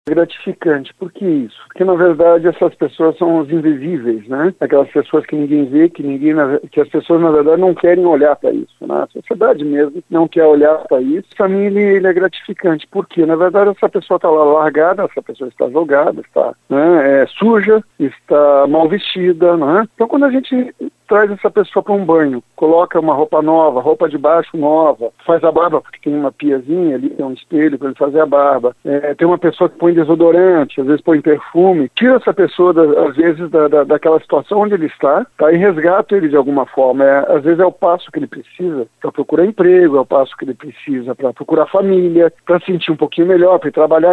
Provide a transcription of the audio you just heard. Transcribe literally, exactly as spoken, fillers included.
Gratificante. Por que isso? Porque, na verdade, essas pessoas são os invisíveis, né? Aquelas pessoas que ninguém vê, que ninguém, que as pessoas, na verdade, não querem olhar para isso, né? A sociedade mesmo não quer olhar para isso. Para mim, ele, ele é gratificante. Por quê? Na verdade, essa pessoa está lá largada, essa pessoa está jogada, está, né, é, suja, está mal vestida, né? Então, quando a gente traz essa pessoa para um banho, coloca uma roupa nova, roupa de baixo nova, faz a barba, porque tem uma piazinha ali, tem um espelho para ele fazer a barba, é, tem uma pessoa que põe desodorante, às vezes põe perfume, tira essa pessoa, da, às vezes, da, da, daquela situação onde ele está, tá, e resgata ele de alguma forma. É, às vezes é o passo que ele precisa para procurar emprego, é o passo que ele precisa para procurar família, para sentir um pouquinho melhor, para ir trabalhar.